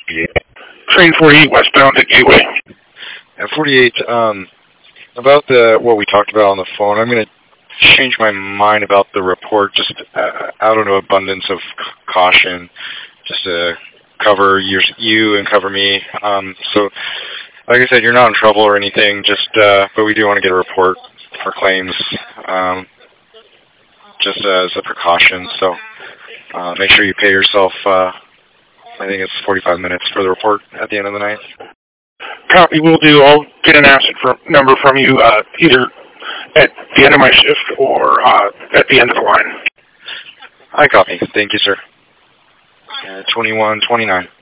Train 48 westbound at Gateway. At 48, about what we talked about on the phone, I'm going to change my mind about the report just out of an abundance of caution, just to cover you and cover me. So, like I said, you're not in trouble or anything, just but we do want to get a report for claims, just as a precaution. So make sure you pay yourself, I think it's 45 minutes for the report at the end of the night. Copy, will do. I'll get an absent number from you either at the end of my shift or at the end of the line. I copy. Thank you, sir. 2129.